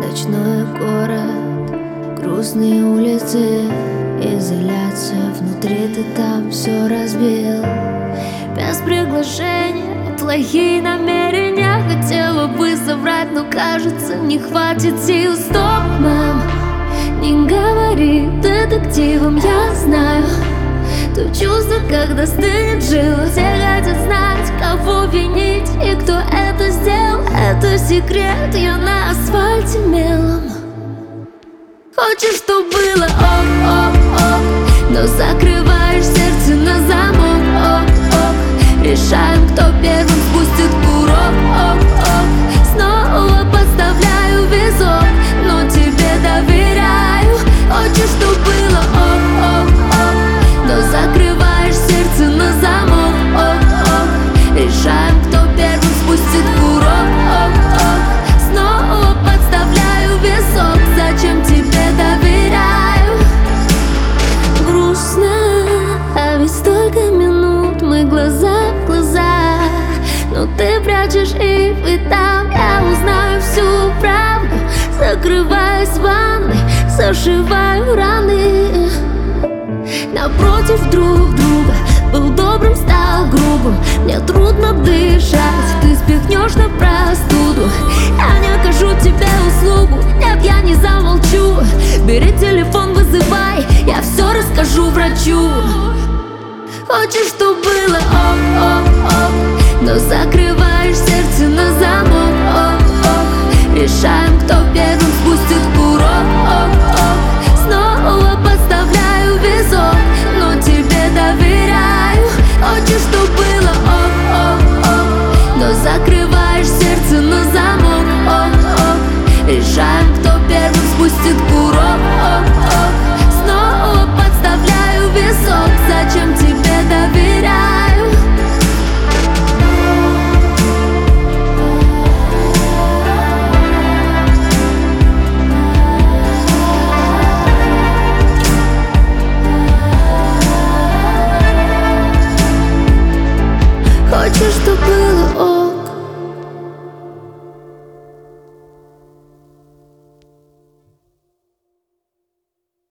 Ночной город, грустные улицы, изоляция внутри, ты там все разбил. Без приглашения, плохие намерения. Хотела бы соврать, но кажется, не хватит сил. Стоп, мам, не говори детективом, я знаю то чувство, когда стынет жила. Все хотят знать, кого винить и кто это сделал. Это секрет, я на асфальте мелом. Хочешь, чтоб было ок-ок-ок, но закрываешь сердце на замок. Ок-ок, решаем, кто первым спустит курок. Ок-ок, снова подставляю везок, но тебе доверяю. Хочешь, чтоб было ок-ок-ок, но закрываешь сердце на замок. Ок-ок, решаем, кто первым спустит курок. Ок-ок, снова подставляю везок, зачем тебе доверяю. Грустно, а ведь столько минут мы глаза в глаза, но ты прячешь их, и там я узнаю всю правду. Закрываюсь в ванной, зашиваю раны. Напротив друг друга, был добрым, стал грубым. Мне трудно дышать, ты спихнешь на простуду. Я не окажу тебе услугу, нет, я не замолчу. Бери телефон, вызывай, я все расскажу врачу. Хочешь, чтоб было ок-ок-ок, но закрываешь сердце на замок. Ок-ок, решаем, кто первым спустит курок. Ок-ок, снова подставляю везок, но тебе доверяю. Хочешь, чтоб было ок-ок-ок, но закрываешь сердце на замок. Ок-ок, решаем, кто первым спустит курок. Ок-ок, снова подставляю везок, зачем тебе доверяю. Хочешь, чтоб